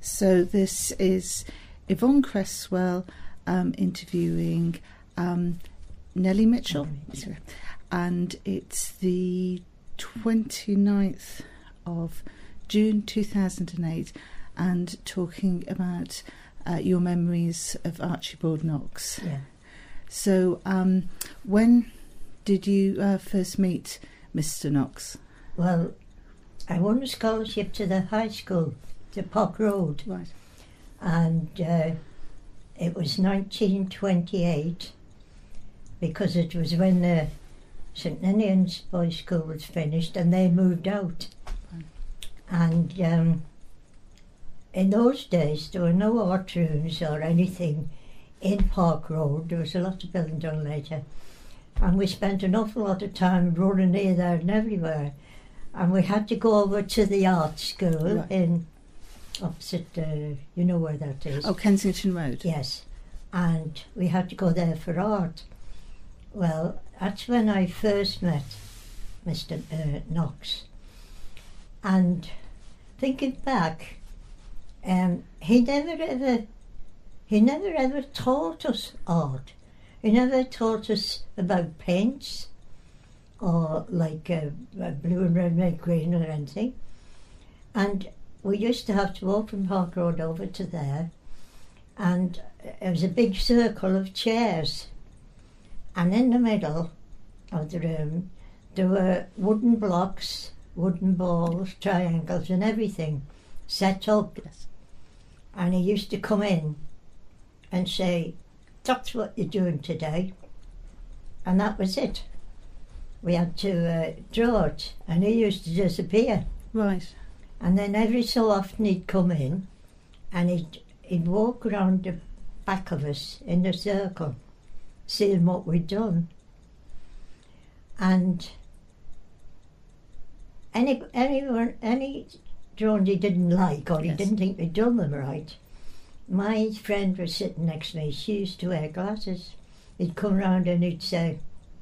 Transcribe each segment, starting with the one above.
So this is Yvonne Cresswell interviewing Nellie Mitchell. And it's the 29th of June 2008, and talking about your memories of Archibald Knox. Yeah. So when did you first meet Mr. Knox? Well, I won a scholarship to the high school, to Park Road. Right. And it was 1928, because it was when the St Ninian's Boys' School was finished and they moved out. Right. And in those days there were no art rooms or anything in Park Road. There was a lot of building done later. And we spent an awful lot of time running here, there and everywhere. And we had to go over to the art school Right. in opposite, you know where that is. Oh, Kensington Road. Yes. And we had to go there for art. Well, that's when I first met Mr. Knox. And thinking back, he never ever taught us art. He never taught us about paints or like blue and red, red, green or anything. And we used to have to walk from Park Road over to there, and it was a big circle of chairs. And in the middle of the room there were wooden blocks, wooden balls, triangles and everything set up. Yes. And he used to come in and say, "That's what you're doing today." And that was it. We had to draw it, and he used to disappear. Right. And then every so often he'd come in and he'd walk around the back of us in a circle, seeing what we'd done. And any drawings he didn't like, or he Yes. didn't think we'd done them right, my friend was sitting next to me. She used to wear glasses. He'd come round and he'd say,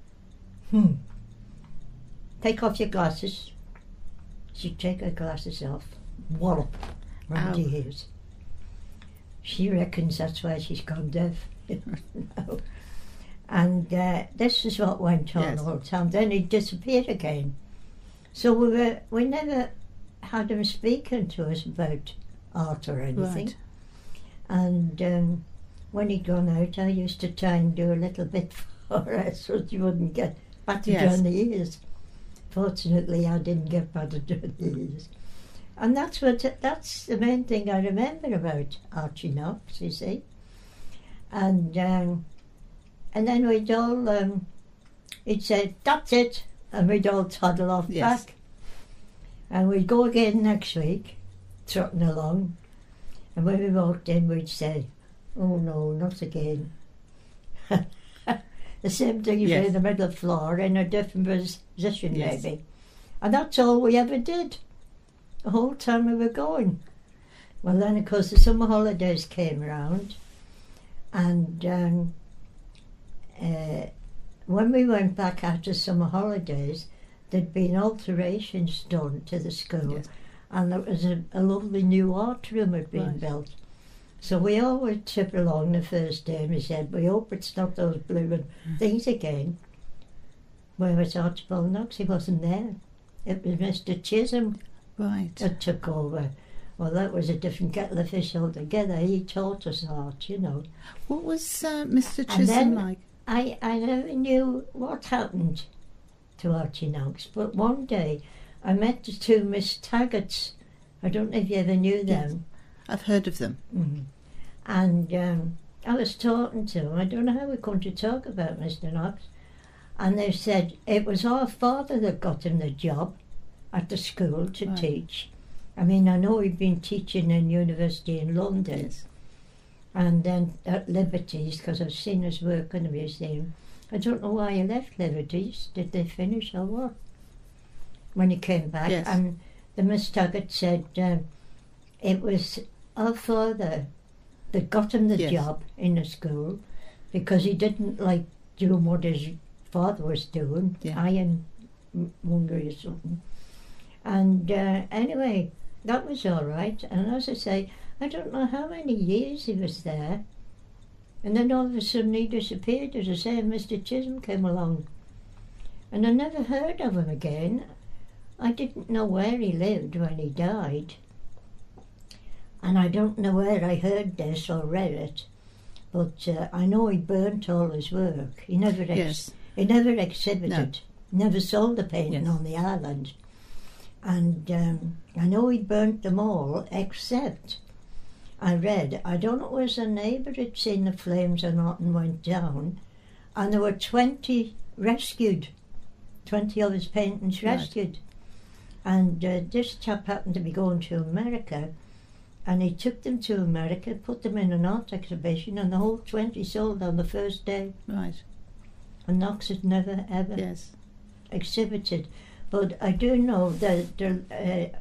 "Take off your glasses." She'd take her glasses off, wallop, round Ow. the ears. She reckons that's why she's gone deaf. No. And this is what went on Yes. all the time. Then he'd disappear again. So we never had him speaking to us about art or anything. Right. And when he'd gone out, I used to try and do a little bit for her so she wouldn't get battered Yes. on the ears. Fortunately, I didn't get battered on the ears. And that's the main thing I remember about Archie Knox, you see. And then we'd all, he'd say, "That's it," and we'd all toddle off Yes. back. And we'd go again next week, trotting along. And when we walked in, we'd say, "Oh no, not again." The same thing you Yes. say in the middle of the floor, in a different position Yes. maybe. And that's all we ever did, the whole time we were going. Well then, of course, the summer holidays came around, and when we went back after summer holidays, there'd been alterations done to the school. Yes. And there was a lovely new art room had been Right. built. So we all would trip along the first day and we said, "We hope it's not those blooming things again." Where was Archibald Knox? He wasn't there. It was Mr. Chisholm Right. that took over. Well, that was a different kettle of fish altogether. He taught us art, you know. What was Mr. And Chisholm then like? I never knew what happened to Archie Knox, but one day I met the two Miss Taggarts. I don't know if you ever knew them. I've heard of them. Mm. And I was talking to them. I don't know how we come to talk about Mr. Knox. And they said it was our father that got him the job at the school to Right. teach. I mean, I know he'd been teaching in university in London. Yes. And then at Liberties, because I've seen his work in the museum. I don't know why he left Liberties. Did they finish or what? When he came back. Yes. And the Miss Taggart said it was our father that got him the Yes. job in the school because he didn't like doing what his father was doing, Yeah. ironmonger or something. And anyway, that was all right. And as I say, I don't know how many years he was there. And then all of a sudden he disappeared. As I say, Mr. Chisholm came along. And I never heard of him again. I didn't know where he lived when he died. And I don't know where I heard this or read it. But I know he burnt all his work. He never he never exhibited, never sold a painting on the island. And I know he burnt them all, except I read, I don't know if it was a neighbour had seen the flames or not and went down, and there were 20 rescued, 20 of his paintings rescued. And this chap happened to be going to America, and he took them to America, put them in an art exhibition, and the whole 20 sold on the first day. Right. And Knox had never, ever exhibited. But I do know that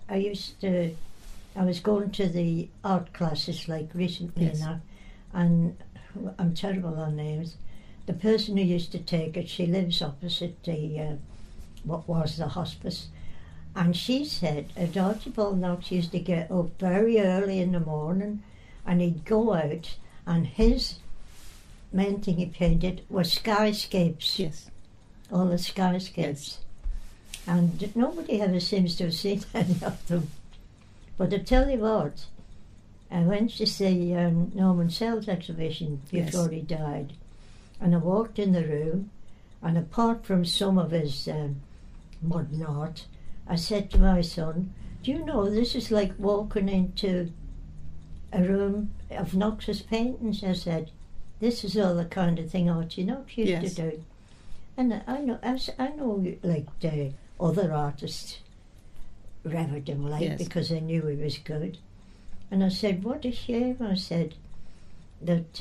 I was going to the art classes like recently now, and I'm terrible on names. The person who used to take it, she lives opposite the, what was the hospice, and she said Archibald Knox used to get up very early in the morning and he'd go out, and his main thing he painted was skyscapes. Yes. All the skyscapes. Yes. And nobody ever seems to have seen any of them. But I tell you what, I went to see Norman Sells' exhibition before he died, and I walked in the room, and apart from some of his modern art, I said to my son, do you know this is like walking into a room of Knox's paintings? I said, this is all the kind of thing Archie Knox used to do. And I know like the other artists revered him because they knew he was good. And I said, what a shame, I said, that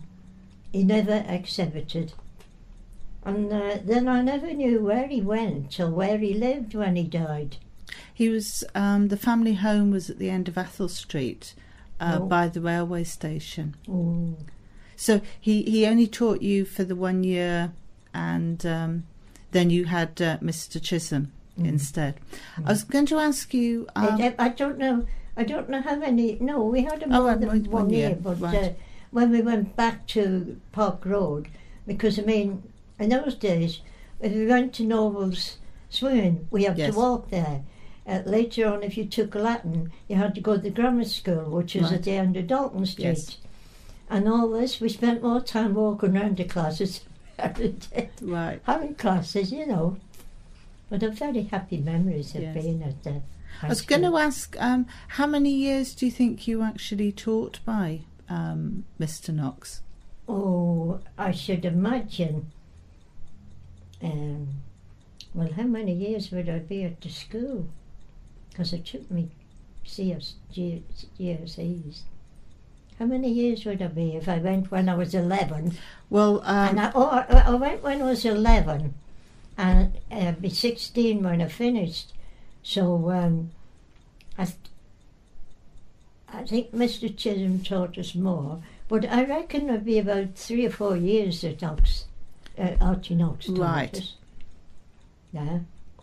he never exhibited. And then I never knew where he went or where he lived when he died. He was, the family home was at the end of Athol Street, by the railway station. Oh. So he only taught you for the 1 year, and then you had Mr. Chisholm instead. I was going to ask you... I don't know how many... No, we had him more than 1 year, but when we went back to Park Road, because, I mean, in those days, if we went to Noble's Swimming, we had to walk there. Later on, if you took Latin, you had to go to the grammar school, which was at the end of Dalton Street. Yes. And all this, we spent more time walking around the classes every day. Right. Having classes, you know. But I'm very happy memories of being at the high I was going to ask, how many years do you think you actually taught by Mr. Knox? Oh, I should imagine... well, how many years would I be at the school? Because it took me GCSEs. How many years would I be if I went when I was 11? Well, and I went when I was 11, and I'd be 16 when I finished. So I think Mr. Chisholm taught us more, but I reckon it'd be about 3 or 4 years that Archie Knox taught us. Yeah.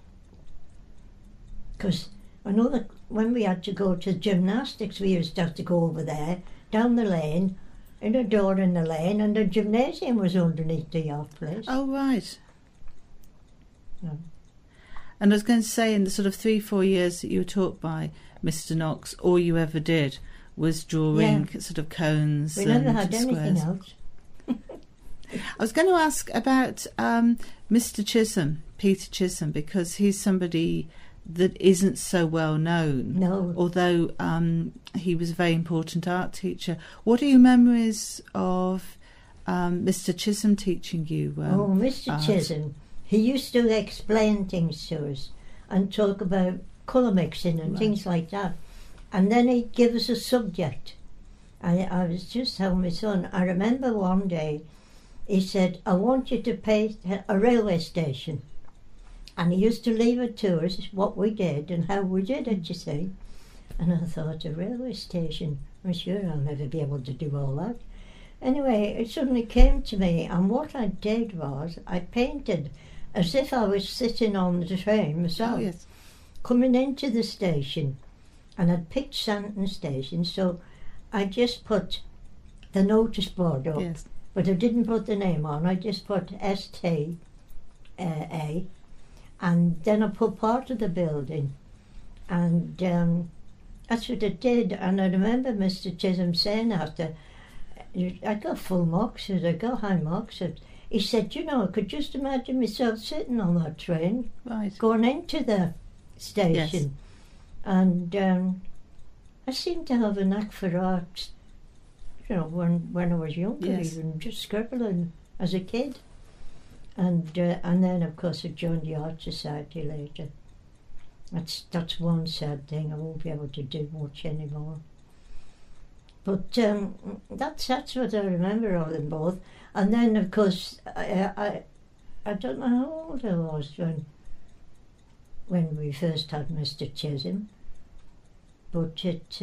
Because I know that when we had to go to gymnastics, we used to have to go over there, down the lane, in a door in the lane, and the gymnasium was underneath the art place. Oh, right. Yeah. And I was going to say, in the sort of 3-4 years that you were taught by Mr. Knox, all you ever did was drawing sort of cones and we never had squares. Anything else. I was going to ask about Mr. Chisholm, Peter Chisholm, because he's somebody that isn't so well known. No. Although he was a very important art teacher. What are your memories of Mr. Chisholm teaching you? Mr. art? Chisholm, he used to explain things to us and talk about colour mixing and things like that. And then he'd give us a subject. I was just telling my son, I remember one day he said, I want you to paint a railway station. And he used to leave it to us, what we did and how we did it, you see. And I thought, a railway station? I'm sure I'll never be able to do all that. Anyway, it suddenly came to me, and what I did was, I painted as if I was sitting on the train myself, coming into the station. And I'd picked Santon Station, so I just put the notice board up, Yes. but I didn't put the name on. I just put STA, and then I put part of the building, and that's what I did. And I remember Mr. Chisholm saying after, I got full marks, I got high marks. He said, you know, I could just imagine myself sitting on that train, Right. going into the station. And I seem to have a knack for art, you know, when I was younger, Yes. even just scribbling as a kid. And then, of course, I joined the Art Society later. That's one sad thing. I won't be able to do much anymore. But that's what I remember of them both. And then, of course, I don't know how old I was when we first had Mr. Chisholm. But it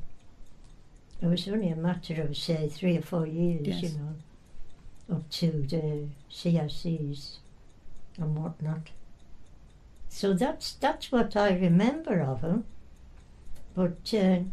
was only a matter of, say, 3 or 4 years, Yes. you know, up to the CSCs and whatnot. So that's what I remember of him. But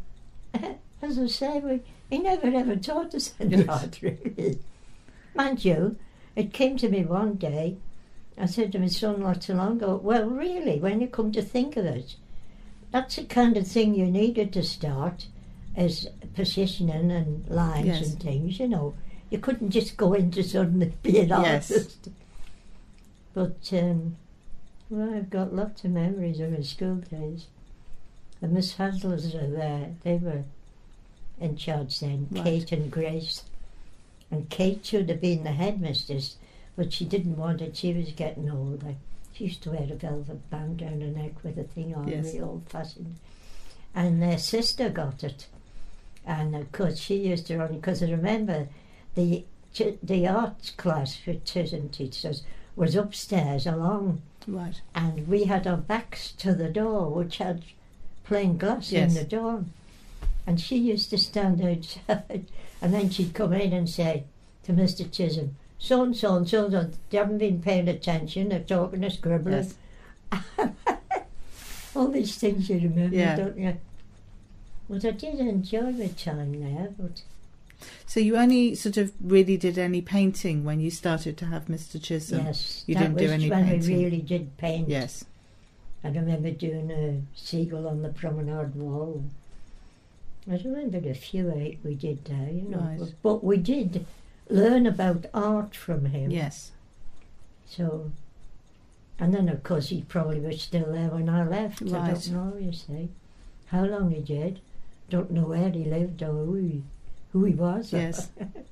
as I say, he never ever taught us any art, really. Mind you, it came to me one day, I said to my son not so long ago, well, really, when you come to think of it, that's the kind of thing you needed to start, as positioning and lines Yes. and things, you know. You couldn't just go into suddenly be an Yes. artist. But, well, I've got lots of memories of my school days. The Miss Hasles are there, they were in charge then, Right. Kate and Grace. And Kate should have been the headmistress, but she didn't want it, she was getting older. She used to wear a velvet band down her neck with a thing on, Yes. really old-fashioned. And their sister got it. And of course she used to run, because I remember the arts class for Chisholm teachers was upstairs along, Right. and we had our backs to the door, which had plain glass Yes. in the door. And she used to stand outside, and then she'd come in and say to Mr. Chisholm, so and so and so and so, they haven't been paying attention, they're talking, they're scribbling. Yes. All these things you remember, Yeah. don't you? But I did enjoy my time there, but So you only sort of really did any painting when you started to have Mr. Chisholm? yes, You that didn't do was any when painting? we really did paint. Yes. I remember doing a seagull on the promenade wall. I remembered a few we did there, you know. Right. But we did learn about art from him. Yes. So, and then of course he probably was still there when I left. I Right. don't know, you see. How long he did. Don't know where he lived or who he was. Yes.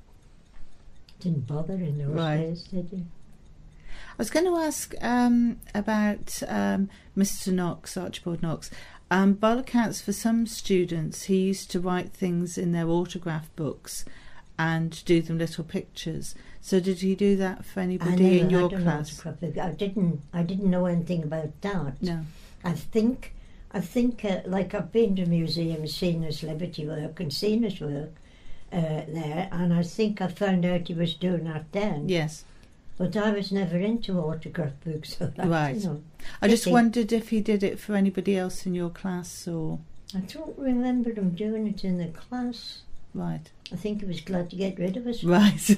Didn't bother in those Right. days, did you? I was going to ask about Mr. Knox, Archibald Knox. By all accounts, for some students, he used to write things in their autograph books and do them little pictures. So did he do that for anybody in your class? I didn't know anything about that. No. I think like I've been to museums, seen his Liberty work and seen his work there, and I think I found out he was doing that then. Yes. But I was never into autograph books. So that, Right. You know, I just Pity. wondered if he did it for anybody else in your class or... I don't remember him doing it in the class. Right. I think he was glad to get rid of us. Right.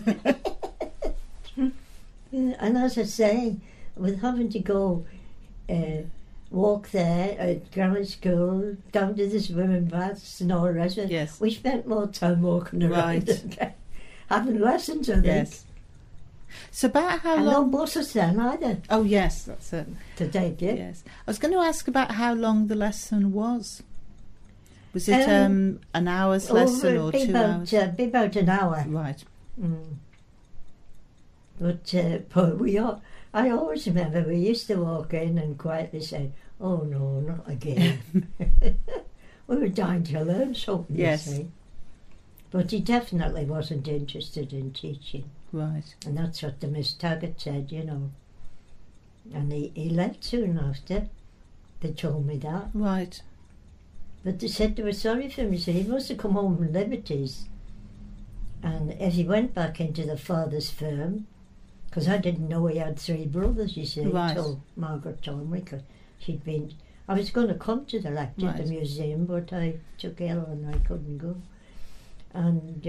And as I say, with having to go walk there at grammar school, down to the swimming baths and all the rest of it, Yes. we spent more time walking around Right. than having lessons, I think. Yes. So about how And no long... buses then either Oh, yes, that's it. to take you. Yes. I was going to ask about how long the lesson was. Was it Um, an hour's lesson or 2 hours? Be about an hour. Right. Mm. But I always remember we used to walk in and quietly say, "Oh no, not again." We were dying to learn something, Yes. you see. But he definitely wasn't interested in teaching, Right. and that's what the Miss Taggart said, you know. And he left soon after. They told me that. Right. But they said they were sorry for him, so he must have come home from Liberties. And if he went back into the father's firm, because I didn't know he had 3 brothers, you see, Right. until Margaret told me, because she'd been... I was going to come to the lecture at Right. the museum, but I took ill and I couldn't go. And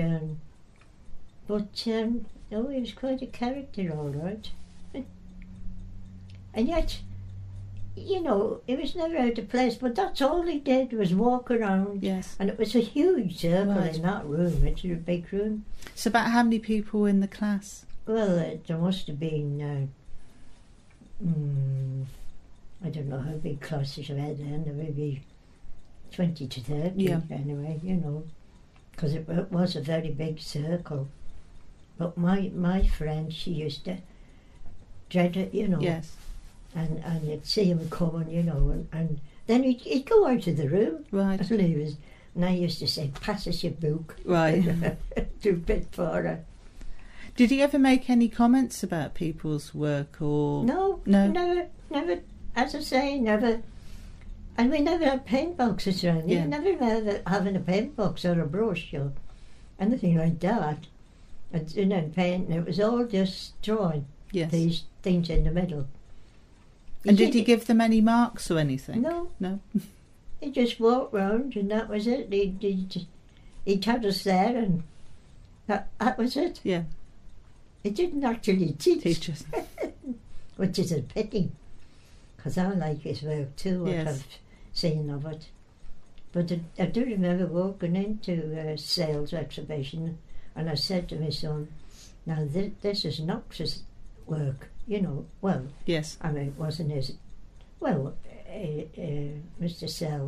oh, he was quite a character, all right. And yet, you know, he was never out of place. But that's all he did was walk around. Yes. And it was a huge circle Right. in that room. It's a big room. So about how many people were in the class? Well, there must have been. I don't know how big classes we had then. There would be 20 to 30 Yeah. anyway, you know, because it was a very big circle. But my friend, she used to dread it, you know, Yes. and you'd see him coming, you know, and then he'd go out of the room. Right. And I used to say, pass us your book. Right. Do a bit for her. Did he ever make any comments about people's work or? No, No. never. As I say, never. And we never had paint boxes around. Yeah. You never remember having a paint box or a brush or anything like that. And paint, and it was all just drawing Yes. these things in the middle. And did he give them any marks or anything? No. No. He just walked round and that was it. He had us there and that was it. Yeah. He didn't actually teach, Teachers. which is a pity, because I like his work too, what Yes. I've seen of it. But I do remember walking into a sales exhibition and I said to my son, now this is Knox's work, you know. Well, Yes. I mean, it wasn't his. Well, Mr. Sell,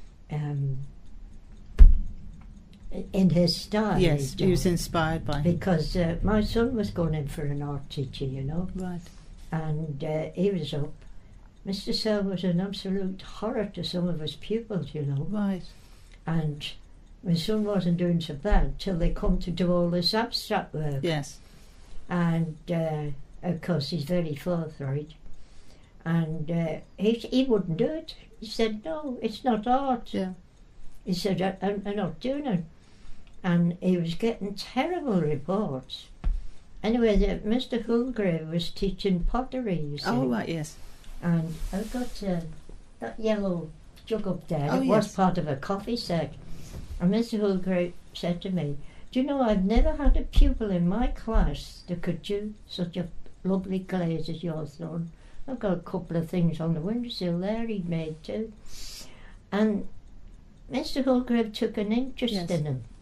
in his style. Yes. he'd He was done. inspired by him. Because my son was going in for an art teacher, you know, Right. and he was up. Mr. Sell was an absolute horror to some of his pupils, you know, Right. and my son wasn't doing so bad till they come to do all this abstract work. Yes. And of course he's very forthright, and he wouldn't do it. He said, no, it's not art. Yeah. He said, I'm not doing it. And he was getting terrible reports. Anyway, Mr. Hulgrave was teaching pottery, you see. Oh, right. Yes. And I've got that yellow jug up there. Oh, It yes. was part of a coffee set. And Mr. Hulgrave said to me, do you know, I've never had a pupil in my class that could do such a lovely glaze as yours, son. I've got a couple of things on the windowsill there he'd made too. And Mr. Hulgrave took an interest Yes. in him.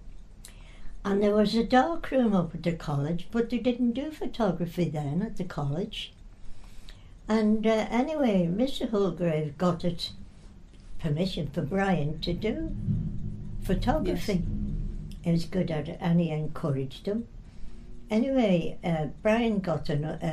And there was a dark room up at the college, but they didn't do photography then at the college. And anyway, Mr. Hulgrave got it permission for Brian to do photography. He was good at it and he encouraged him. Anyway, Brian got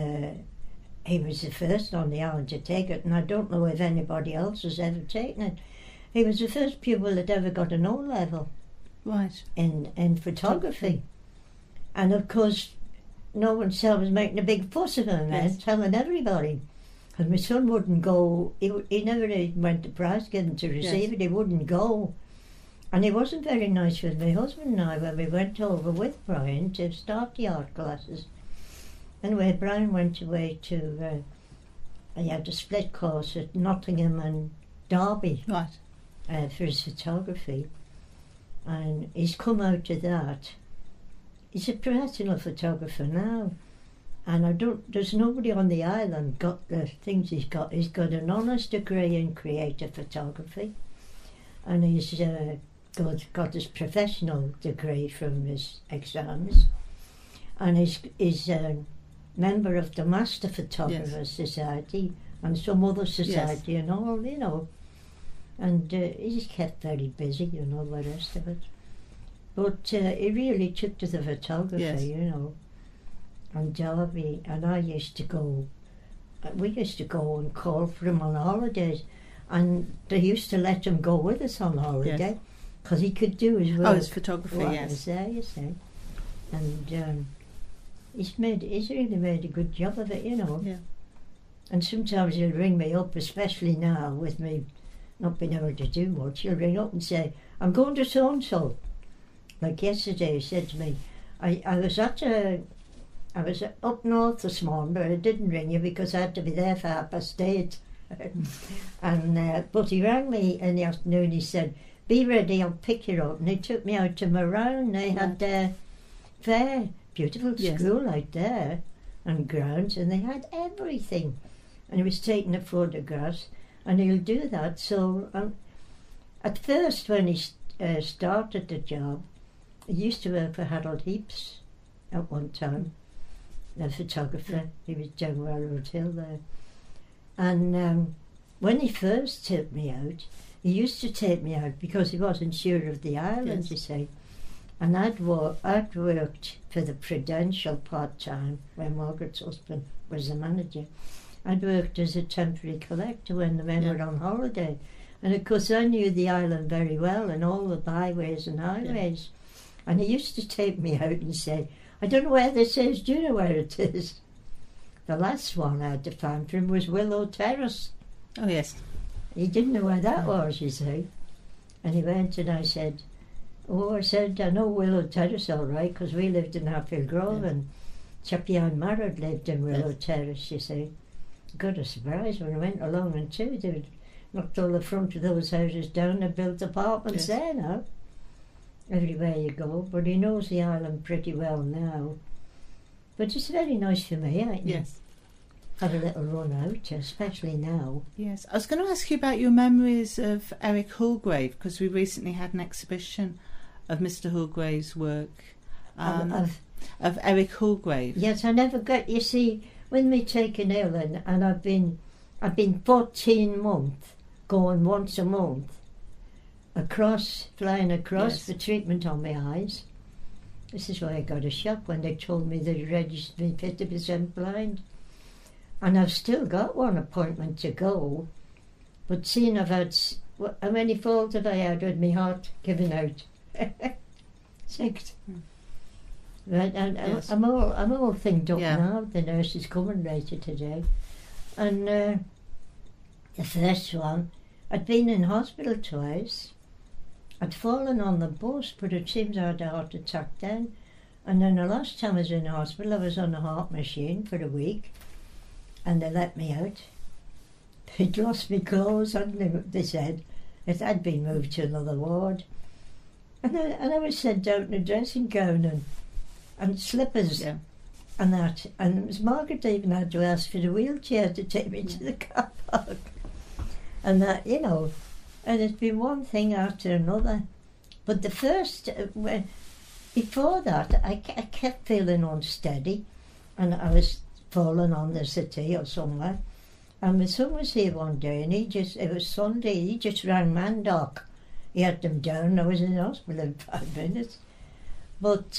he was the first on the island to take it, and I don't know if anybody else has ever taken it. He was the first pupil that ever got an O-level Right. in photography. And of course, no one was making a big fuss of him then, Yes. telling everybody. And my son wouldn't go, he never even went to prize giving to receive Yes. it, he wouldn't go. And he wasn't very nice with my husband and I when we went over with Brian to start the art classes. Anyway, Brian went away to, he had a split course at Nottingham and Derby Right. for his photography. And he's come out of that. He's a professional photographer now. And there's nobody on the island got the things he's got. He's got an honours degree in creative photography. And he's got his professional degree from his exams. And he's a member of the Master Photographers Society and some other society and all, you know. And he's kept very busy, you know, the rest of it. But he really took to the photography, you know. And Derby and I used to go, we used to go and call for him on holidays. And they used to let him go with us on holiday because he could do his work. Oh, it's photography, while yes. he was there, you see. And he's really made a good job of it, you know. Yeah. And sometimes he'll ring me up, especially now with me not being able to do much. He'll ring up and say, I'm going to so-and-so. Like yesterday he said to me, I was up north this morning, but I didn't ring you because I had to be there for 8:30. And but he rang me in the afternoon. He said, be ready, I'll pick you up. And he took me out to Marown. They had their fair, beautiful school out there and grounds, and they had everything. And he was taking the photographs, and he'll do that. So at first, when he started the job, he used to work for Harold Heaps at one time, the photographer. He was down Railroad Hill there. And when he first took me out, he used to take me out because he wasn't sure of the island, you see. And I'd worked for the Prudential part-time when Margaret's husband was the manager. I'd worked as a temporary collector when the men were on holiday. And of course I knew the island very well and all the byways and highways. And he used to take me out and say, I don't know where this is, do you know where it is? The last one I had to find for him was Willow Terrace. Oh, yes. He didn't know where that was, you see. And he went and I said, I know Willow Terrace all right, because we lived in Hatfield Grove, and Chappie I married lived in Willow Terrace, you see. Got a surprise when I went along and too, they'd knocked all the front of those houses down and built apartments there now. Everywhere you go, but he knows the island pretty well now. But it's very nice for me, I think. Have a little run out, especially now. Yes, I was going to ask you about your memories of Eric Hallgrave, because we recently had an exhibition of Mr. Hallgrave's work. Of Eric Hallgrave. Yes, I never got. You see, with me taking ill, and I've been 14 months going once a month flying across for treatment on my eyes. This is why I got a shock when they told me they registered me 50% blind. And I've still got one appointment to go, but seeing I've had, how many falls have I had with my heart giving out? 6. Right, and I'm all thinked up now. The nurse is coming later today, and the first one, I'd been in hospital twice. I'd fallen on the bus, but it seems I had a heart attack then. And then the last time I was in hospital, I was on a heart machine for a week. And they let me out. They'd lost my clothes, hadn't they said. It had been moved to another ward. And I was sent out in a dressing gown and slippers and that. And it was Margaret even had to ask for the wheelchair to take me to the car park. And that, you know, and it's been one thing after another. But the first, before that, I kept feeling unsteady, and I was fallen on the city or somewhere. And my son was here one day, and it was Sunday, he just rang Mandoc. He had them down, I was in the hospital in 5 minutes. But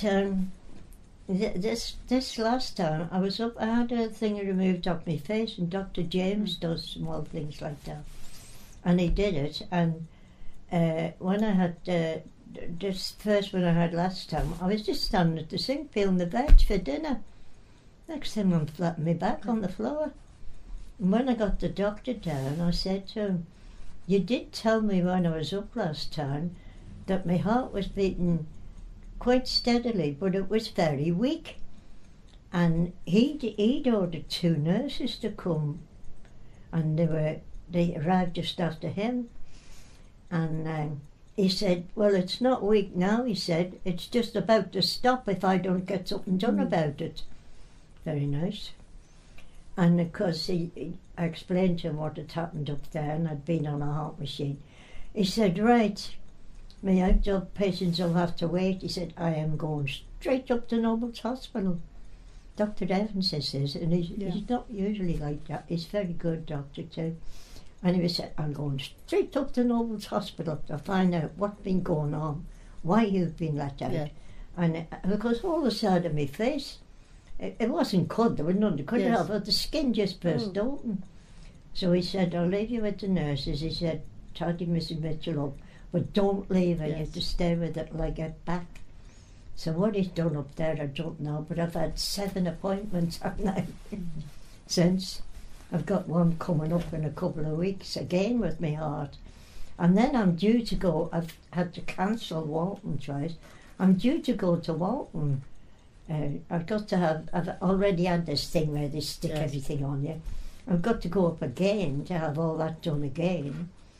this last time, I was up, I had a thing removed off my face, and Dr. James does small things like that. And he did it, and when I had this first one I had last time, I was just standing at the sink peeling the veg for dinner. Next thing I'm flat on my back on the floor. And when I got the doctor down, I said to him, you did tell me when I was up last time that my heart was beating quite steadily, but it was very weak. And he'd ordered 2 nurses to come, and they arrived just after him. And he said, well, it's not weak now, he said. It's just about to stop if I don't get something done about it. Very nice. And of course, I explained to him what had happened up there, and I'd been on a heart machine. He said, right, my outdoor patients will have to wait. He said, I am going straight up to Nobles Hospital. Dr. Evans says this, and he's not usually like that. He's very good doctor too. And he said, I'm going straight up to Nobles Hospital to find out what's been going on, why you've been let out. Yeah. And because all the side of my face, it wasn't cut, there was nothing cut out, but the skin just burst open. So he said, I'll leave you with the nurses. He said, tidy Mrs. Mitchell up, but don't leave her, you have to stay with it till I get back. So what he's done up there, I don't know, but I've had 7 appointments now since. I've got one coming up in a couple of weeks again with my heart. And then I'm due to go, I've had to cancel Walton twice. I'm due to go to Walton. I've already had this thing where they stick everything on you. I've got to go up again to have all that done again.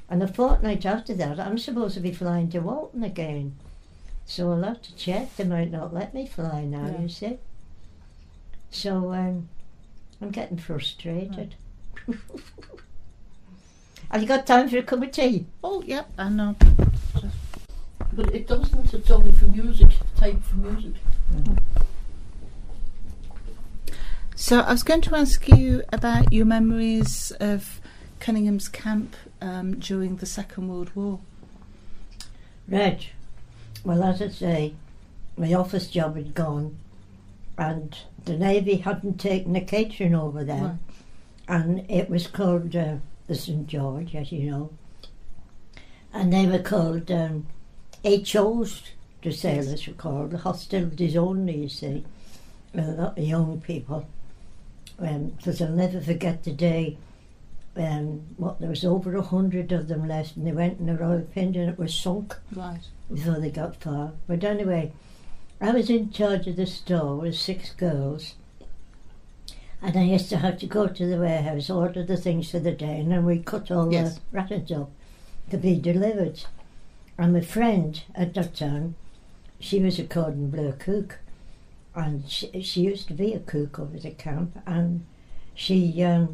And a fortnight after that, I'm supposed to be flying to Walton again. So I'll have to check. They might not let me fly now, Yeah. you see. So I'm getting frustrated. Right. Have you got time for a cup of tea? Oh, yep, I know. But it doesn't, it's only for music, type for music. So I was going to ask you about your memories of Cunningham's camp during the Second World War. Right. Well, as I say, my office job had gone and the Navy hadn't taken the catering over there. Right. And it was called the St. George, as you know. And they were called HOs, the sailors were called, hostilities only, you see. A lot of young people. Because I'll never forget the day there was over 100 of them left, and they went in the Royal Pint and it was sunk Right. before they got far. But anyway, I was in charge of the store with 6 girls, and I used to have to go to the warehouse, order the things for the day, and then we cut all Yes. the rations up to be delivered. And my friend at that time, she was a cordon bleu cook, and she used to be a cook over the camp, and she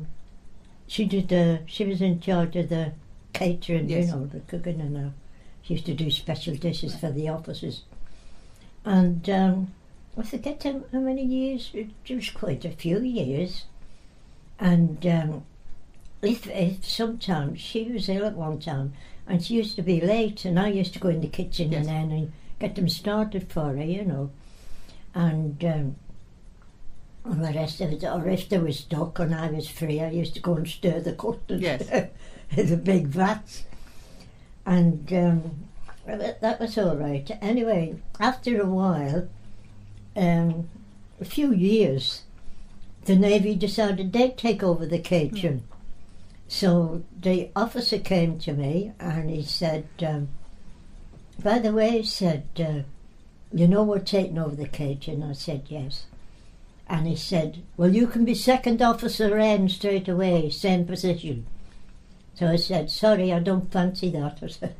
was in charge of the catering, Yes. you know, the cooking and that. She used to do special dishes for the officers. And I forget how many years, it was quite a few years. And if sometimes, she was ill at one time, and she used to be late, and I used to go in the kitchen Yes. and get them started for her, you know. And all the rest of it, or if there was duck and I was free, I used to go and stir the custard Yes. in the big vats. And that was all right. Anyway, after a while, a few years, the Navy decided they'd take over the catering. So the officer came to me and he said, by the way, he said, you know we're taking over the catering? I said, yes. And he said, well, you can be second officer N straight away, same position. So I said, sorry, I don't fancy that, I said.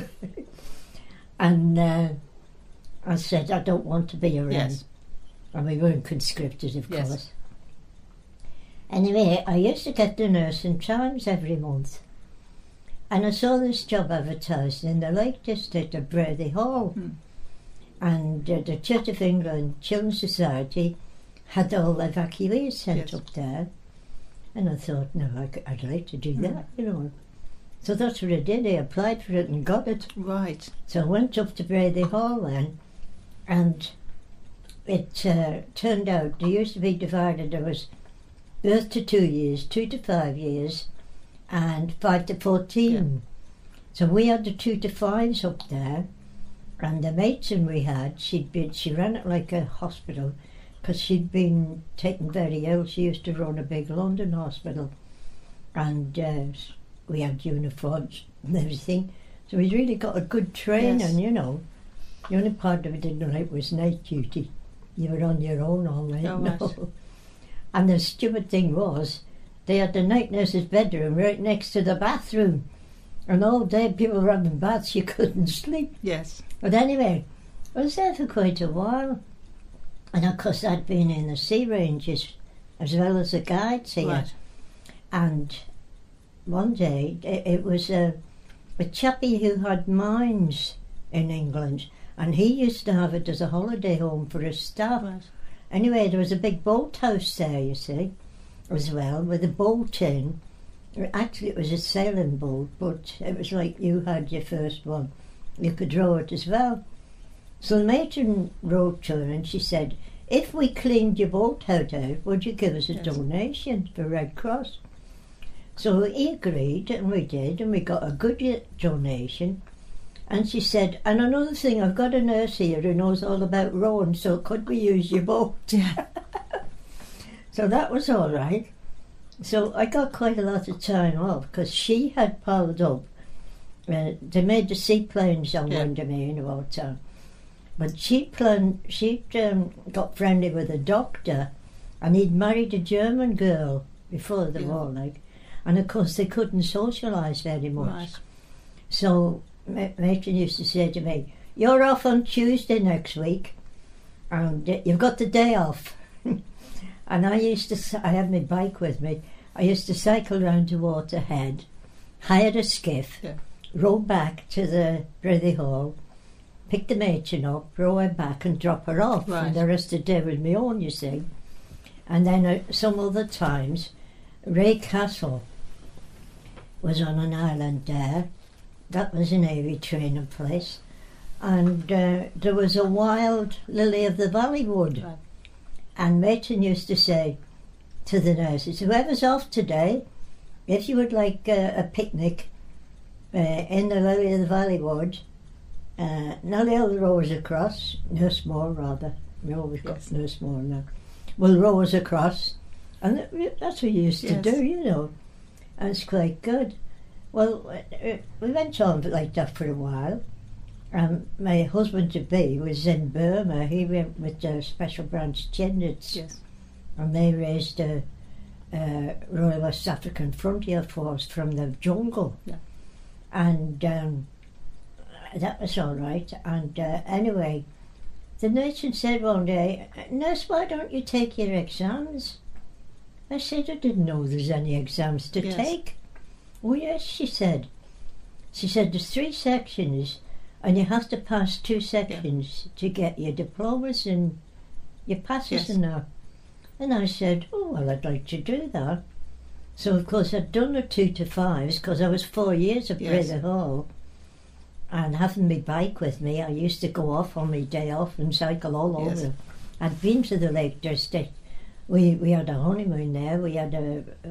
And I said, I don't want to be a N. Yes. And we weren't conscripted, of Yes. course. Anyway, I used to get the Nursing Times every month. And I saw this job advertised in the Lake District of Brady Hall. And the Church of England Children's Society had all evacuees sent Yes. up there. And I thought, no, I'd like to do that, you know. So that's what I did. I applied for it and got it. Right. So I went up to Brady Hall then, and it turned out they used to be divided. There was birth to 2 years, 2 to 5 years, and 5 to 14. So we had the 2 to 5s up there, and the matron we had, she ran it like a hospital, because she'd been taken very ill. She used to run a big London hospital, and we had uniforms and everything. So we really got a good training, Yes. you know. The only part of it I didn't like was night duty. You were on your own all night. Oh, no. right. And the stupid thing was, they had the night nurse's bedroom right next to the bathroom. And all day people were having baths, you couldn't sleep. Yes. But anyway, I was there for quite a while. And of course I'd been in the sea ranges as well as the guides here. Right. And one day it was a chappie who had mines in England, and he used to have it as a holiday home for his staff. Right. Anyway, there was a big boathouse there, you see, as well, with a boat in. Actually, it was a sailing boat, but it was like you had your first one. You could row it as well. So the matron wrote to her and she said, if we cleaned your boathouse out, would you give us a Yes. donation for Red Cross? So he agreed, and we did, and we got a good donation. And she said, and another thing, I've got a nurse here who knows all about rowing, so could we use your boat? Yeah. So that was all right. So I got quite a lot of time off, because she had piled up. They made the seaplanes on Yeah. Windermere in about time. But she'd got friendly with a doctor, and he'd married a German girl before the Yeah. war, like. And of course they couldn't socialise very much. Right. So matron used to say to me, "You're off on Tuesday next week, and you've got the day off." And I had my bike with me. I used to cycle round to Waterhead, hired a skiff, row back to the Brithy Hall, pick the matron up, row her back and drop her off. Right. And the rest of the day was my own, you see. And then some other times, Ray Castle was on an island there. That was a Navy training place. And there was a wild lily of the valley wood. Right. And matron used to say to the nurses, "Whoever's off today, if you would like a picnic in the lily of the valley wood, Nellie will row us across, Nurse Moore rather, we always got Nurse Moore now, will row us across." And that's what you used to do, you know. And it's quite good. Well, we went on like that for a while. My husband-to-be was in Burma. He went with the Special Branch Chindits. Yes. And they raised a Royal West African Frontier Force from the jungle. Yeah. And that was all right. And anyway, the matron said one day, "Nurse, why don't you take your exams?" I said, "I didn't know there's any exams to take." "Oh yes," she said. She said, "There's 3 sections and you have to pass 2 sections to get your diplomas and your passes and that." And I said, "Oh, well, I'd like to do that." So, of course, I'd done the 2 to 5s because I was 4 years at Brithy Hall. And having my bike with me, I used to go off on my day off and cycle all over. I'd been to the Lake District. We had a honeymoon there. We had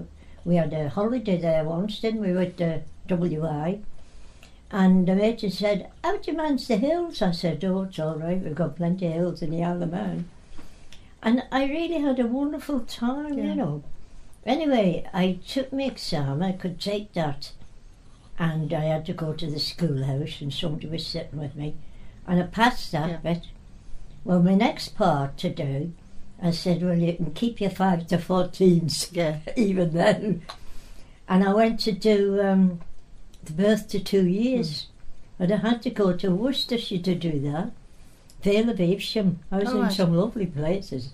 a holiday there once, didn't we, with the WI? And the matron said, "How do you manage the hills?" I said, "Oh, it's all right. We've got plenty of hills in the Isle of Man." And I really had a wonderful time, you know. Anyway, I took my exam. I could take that. And I had to go to the schoolhouse and somebody was sitting with me. And I passed that bit. Well, my next part to do, I said, "Well, you can keep your 5 to 14s even then." And I went to do the birth to 2 years. But I had to go to Worcestershire to do that. Vale of Evesham. I was in some lovely places.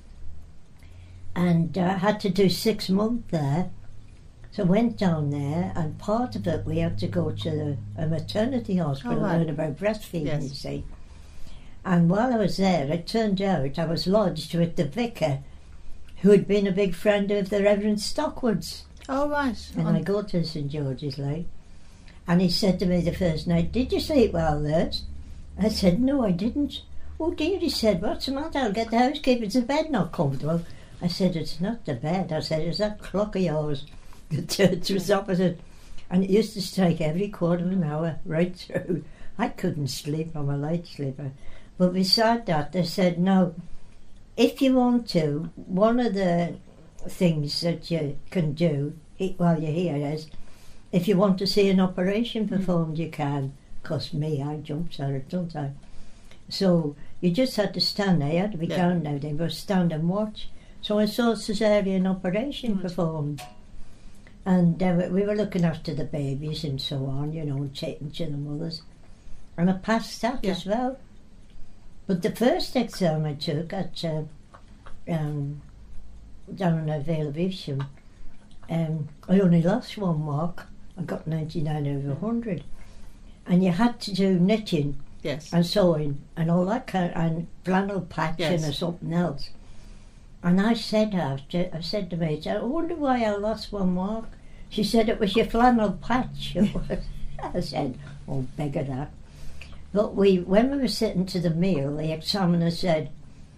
And I had to do 6 months there. So I went down there, and part of it we had to go to a maternity hospital and learn about breastfeeding, you see. And while I was there, it turned out I was lodged with the vicar who had been a big friend of the Reverend Stockwoods. Oh, right. And I go to St George's Lake, and he said to me the first night, "Did you sleep well, nurse?" I said, "No, I didn't." "Oh dear," he said, "what's the matter? I'll get the housekeeper. The bed not comfortable." I said, "It's not the bed." I said, "It's that clock of yours." The church was opposite, and it used to strike every quarter of an hour right through. I couldn't sleep. I'm a light sleeper. But beside that, they said, "No, if you want to, one of the things that you can do while you're here is, if you want to see an operation performed, you can." Because me, I jumped at it, don't I? So you just had to stand there. You had to be down now, they were stand and watch. So I saw a caesarean operation performed. And we were looking after the babies and so on, you know, and chatting to the mothers. And I passed that as well. But the first exam I took at down at Vale of Evesham, I only lost 1 mark. I got 99 over 100. And you had to do knitting and sewing and all that kind of, and flannel patching or something else. And I said to me, "I wonder why I lost 1 mark." She said, "It was your flannel patch." I said, "Oh, beggar that." But when we were sitting to the meal, the examiner said,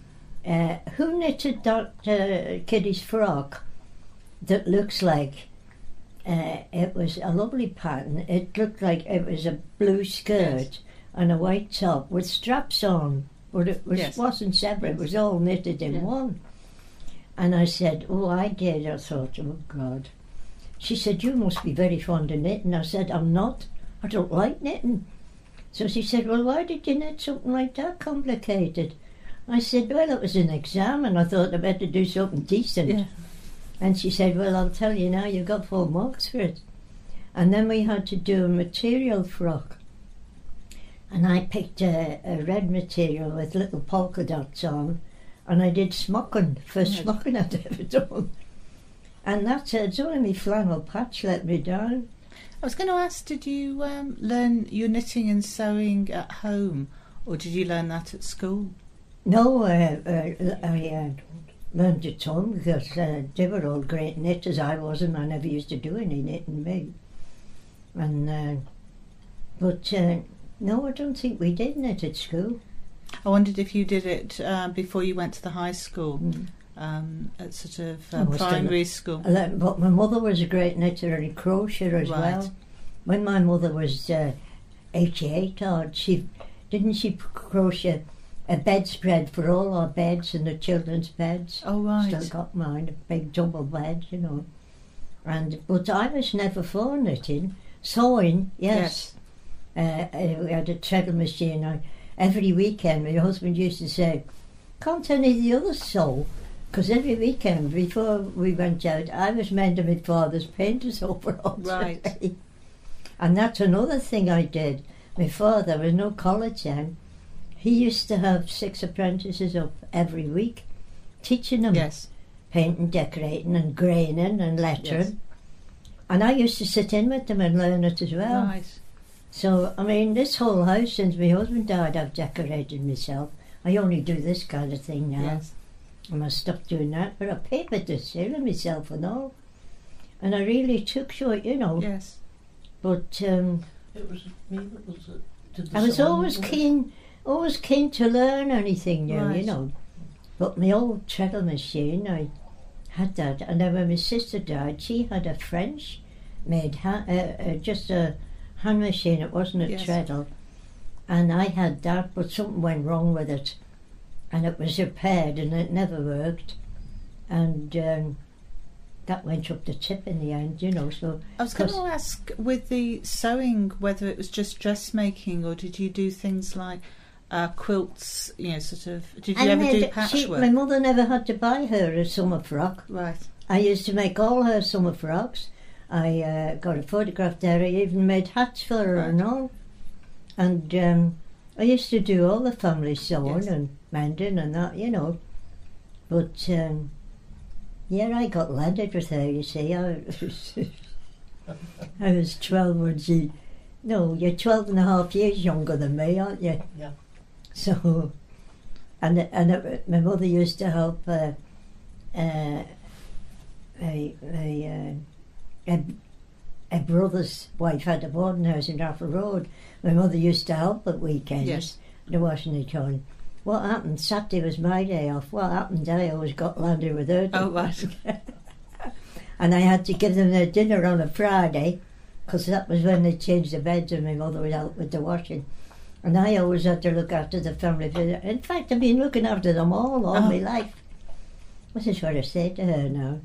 "Who knitted that kiddie's frock that looks like," it was a lovely pattern. It looked like it was a blue skirt and a white top with straps on, but it wasn't separate. It was all knitted in one. And I said, "Oh, I did." I thought, "Oh, God." She said, "You must be very fond of knitting." I said, "I'm not. I don't like knitting." So she said, "Well, why did you knit something like that complicated?" I said, "Well, it was an exam and I thought I better do something decent." And she said, "Well, I'll tell you now, you got 4 marks for it." And then we had to do a material frock. And I picked a red material with little polka dots on, and I did smocking, first Yes. smocking I'd ever done. And that's it, it's only my flannel patch let me down. I was going to ask, did you learn your knitting and sewing at home, or did you learn that at school? No, I learned at home because they were all great knitters. I wasn't, I never used to do any knitting, me. And, but no, I don't think we did knit at school. I wondered if you did it before you went to the high school, at sort of I was primary school. But my mother was a great knitter and a crocheter as Right. well. When my mother was 88 odd, she crochet a bedspread for all our beds and the children's beds. Oh, right. Still got mine, a big double bed, you know. But I was never for knitting. Sewing, yes. We had a treadle machine. Every weekend my husband used to say, can't any of the others sew? Because every weekend before we went out, I was mending my father's painters overalls. Right. And that's another thing I did. My father was no college then. He used to have 6 apprentices up every week, teaching them Yes. painting, decorating and graining and lettering. Yes. And I used to sit in with them and learn it as well. Right. So, I mean, this whole house, since my husband died, I've decorated myself. I only do this kind of thing now. Yes. I must stop doing that. But I papered the ceiling myself and all. And I really took to it, you know. Yes. But It was me that was did the I was sewing, always wasn't it? keen to learn anything new, Right. you know. But my old treadle machine, I had that. And then when my sister died, she had a French made, just a hand machine. It wasn't a Yes. treadle. And I had that, but something went wrong with it. And it was repaired and it never worked. And that went up the tip in the end, you know. So I was going to 'cause- ask, with the sewing, whether it was just dressmaking, or did you do things like quilts, you know, sort of, did you ever do patchwork? my mother never had to buy her a summer frock. Right. I used to make all her summer frocks. I got a photograph there. I even made hats for her Right. and all. And I used to do all the family sewing Yes. and mending and that, you know. But yeah, I got landed with her. You see, I was 12 when she. No, you're 12 and a half years younger than me, aren't you? Yeah. So, my mother used to help a brother's wife had a boarding house in Raffle Road. My mother used to help at weekends. Yes. There wasn't a ton. What happened? Saturday was my day off. What happened? I always got landed with her. Oh, right. And I had to give them their dinner on a Friday, because that was when they changed the beds and my mother was out with the washing. And I always had to look after the family. In fact, I've been looking after them all my life. This is what I say to her now.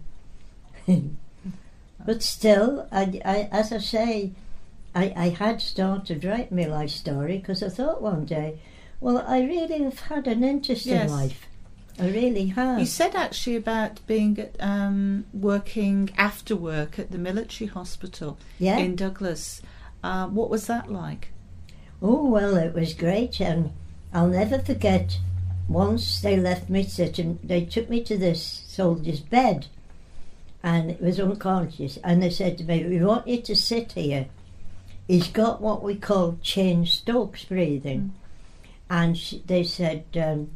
But still, I as I say, I had started writing my life story because I thought one day, well, I really have had an interesting Yes. life. I really have. You said actually about being working after work at the military hospital Yeah. in Douglas. What was that like? Oh, well, it was great, and I'll never forget, once they left me sitting, they took me to this soldier's bed, and it was unconscious, and they said to me, we want you to sit here. He's got what we call Cheyne-Stokes breathing. And they said,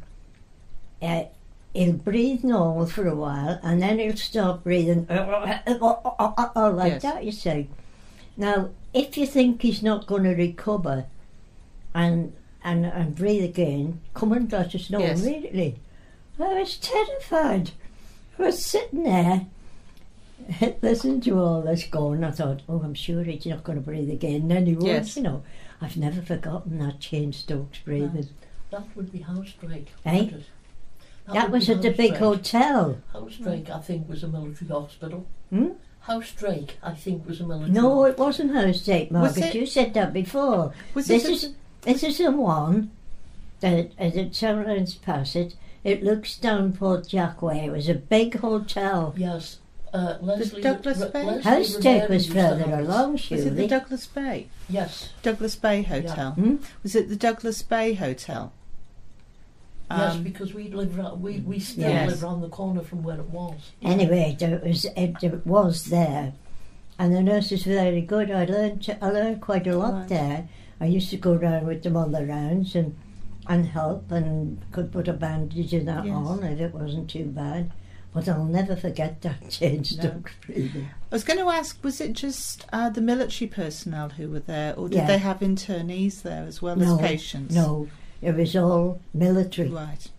he'll breathe normal for a while, and then he'll start breathing like Yes. that, you see. Now, if you think he's not going to recover and breathe again, come and let us know Yes. immediately. I was terrified. I was sitting there, listening to all this going. I thought, oh, I'm sure he's not going to breathe again. And then he was, Yes. you know. I've never forgotten that Cheyne-Stokes breathing. That would be Housedrake. Eh? wouldn't it? That would was be at the big Housedrake. hotel. Housedrake, I think, was a military hospital. Hmm? Housedrake, I think, was a military No, hospital. it wasn't Housedrake, Was Margaret. it? You said that before. Was This it is the one that, as it sounds past it, it looks down Port Jack Way. It was a big hotel. Yes, Leslie, Douglas Bay? Housestead was Rivera used to further have it. along, Was it the surely. Douglas Bay? Yes. Douglas Bay Hotel. Hmm? Was it the Douglas Bay Hotel? Yes, Um, because we still Yes. live round the corner from where it was. Anyway, it was there, and the nurse was very good. I learned quite a lot Right. there. I used to go round with them on the rounds and help, and could put a bandage and that Yes. on if it wasn't too bad. But I'll never forget that change. No. I was going to ask, was it just the military personnel who were there, or did Yeah. they have internees there as well No, as patients? No, it was all military. Right.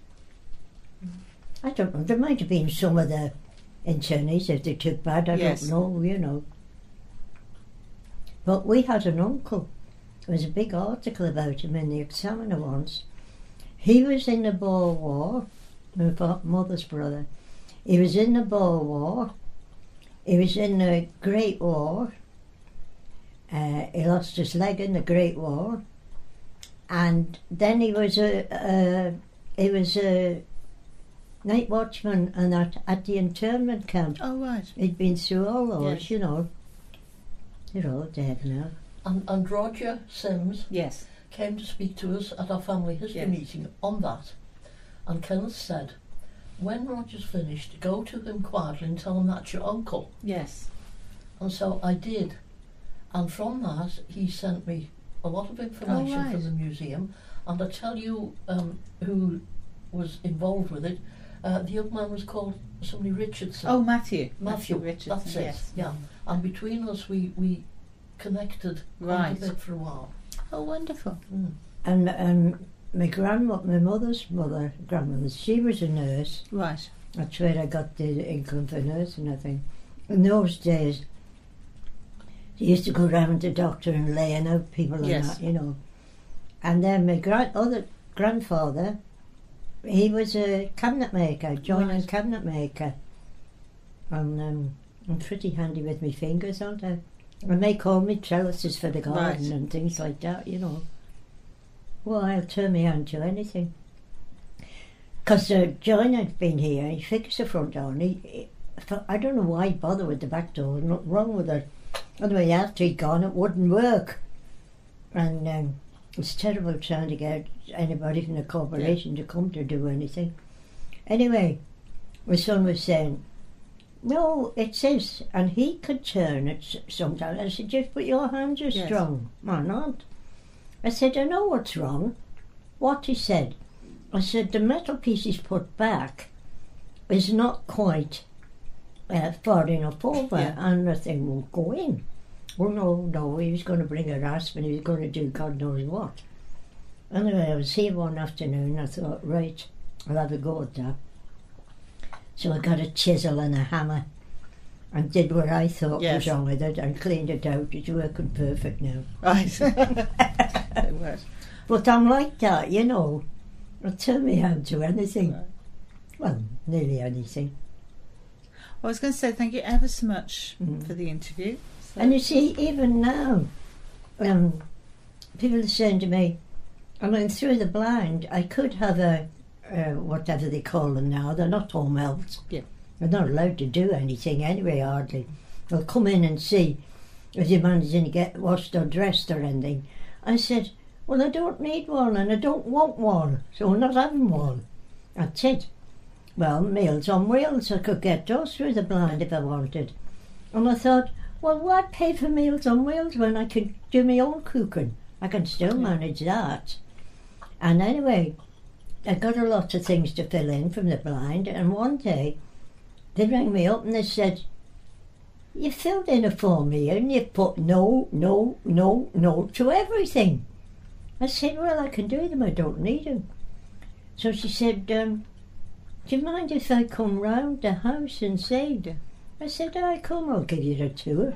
I don't know. There might have been some of the internees if they took bad. I Yes. don't know, you know. But we had an uncle. There was a big article about him in the Examiner once. He was in the Boer War, my mother's brother. He was in the Boer War. He was in the Great War. He lost his leg in the Great War. And then he was a night watchman and at the internment camp. Oh, right. He'd been through all those, Yes. you know. They're all dead now. And Roger Sims Yes. came to speak to us at our family history Yes. meeting on that. And Kenneth said, when Roger's finished, go to him quietly and tell him that's your uncle. Yes. And so I did. And from that, he sent me a lot of information right. from the museum. And I tell you who was involved with it. The young man was called somebody Richardson. Oh, Matthew. Matthew Richardson. That's it. Yes. Yeah. And between us, we connected quite Right. a bit for a while. Oh, wonderful. Mm. And my grandmother, she was a nurse. Right. That's where I got the income for nursing, I think. In those days, they used to go round to the doctor and laying out people and Yes. that, you know. And then my other grandfather, he was a cabinet maker, joining Right. cabinet maker. And I'm pretty handy with my fingers, aren't I? And they call me trellises for the garden Right. and things like that, you know. Well, I'll turn my hand to anything. Because the joiner'd been here, he fixed the front door, and I don't know why he bothered with the back door, nothing wrong with it. Anyway, after he'd gone, it wouldn't work. And it's terrible trying to get anybody from the corporation to come to do anything. Anyway, my son was saying, no, it says, and he could turn it sometimes. I said, just put your hands are Yes. strong. Why not? I said, I know what's wrong. What he said. I said, the metal piece he's put back is not quite far enough over, Yeah. and the thing won't go in. Well, no, he was going to bring a rasp and he was going to do God knows what. Anyway, I was here one afternoon, I thought, right, I'll have a go at that. So I got a chisel and a hammer and did what I thought Yes. was wrong with it and cleaned it out. It's working perfect now. Right. It was. But I'm like that, you know. I'll turn my hand to anything. Right. Well, nearly anything. I was going to say thank you ever so much Mm. for the interview. So- And you see, even now, people are saying to me, I mean, through the blind, I could have a, whatever they call them now, they're not home health. Yeah. They're not allowed to do anything anyway, hardly. They'll come in and see if you're managing to get washed or dressed or anything. I said, well, I don't need one and I don't want one, so I'm not having one. That's it. Well, Meals on Wheels, I could get those through the blind if I wanted. And I thought, well, why pay for Meals on Wheels when I could do my own cooking? I can still manage that. And anyway, I got a lot of things to fill in from the blind, and one day they rang me up and they said, you filled in a form here and you put no to everything. I said, well, I can do them, I don't need them. So she said, do you mind if I come round the house and say? I said, I come, I'll give you a tour.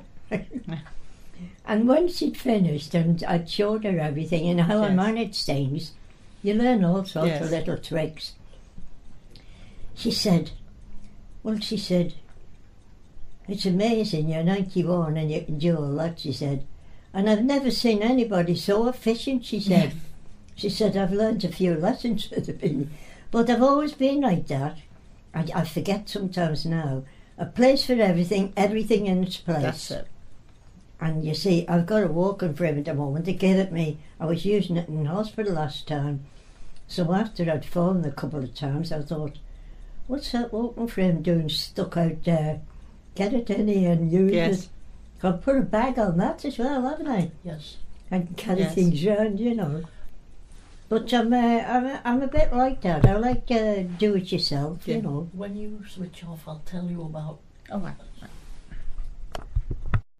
And when she'd finished and I'd showed her everything and how I Yes. managed things, you learn all sorts Yes. of little tricks. She said, it's amazing, you're 91 and you can do all that, she said. And I've never seen anybody so efficient, she said. She said, I've learned a few lessons with the but I've always been like that. I forget sometimes now. a place for everything in its place. That's it. And you see, I've got a walking frame at the moment to get at me. I was using it in hospital last time. So after I'd fallen a couple of times, I thought, what's that walking frame doing stuck out there? Get it in here and use Yes. it. I'll put a bag on that as well, haven't I? Yes. I can carry Yes. things round, you know. But I'm a bit like that. I like do it yourself, Yeah. you know. When you switch off, I'll tell you about All right.